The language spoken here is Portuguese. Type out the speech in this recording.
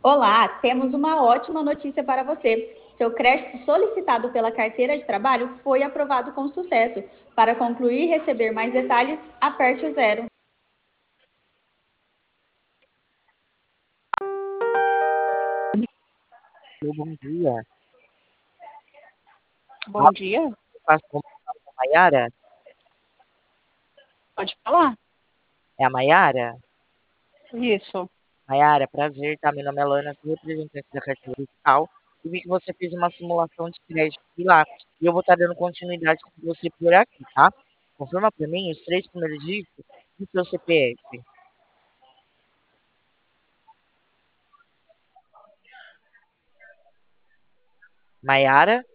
Olá, temos uma ótima notícia para você. Seu crédito solicitado pela carteira de trabalho foi aprovado com sucesso. Para concluir e receber mais detalhes, aperte o zero. Bom dia. Bom dia, Eu faço com a Mayara? pode falar? É a Mayara? Isso. Mayara, prazer, tá? Meu nome é Lana, sou representante da carteira digital. E vi que você fez uma simulação de crédito lá. E eu vou estar dando continuidade com você por aqui, tá? Confirma para mim os três primeiros dígitos do seu CPF. Mayara?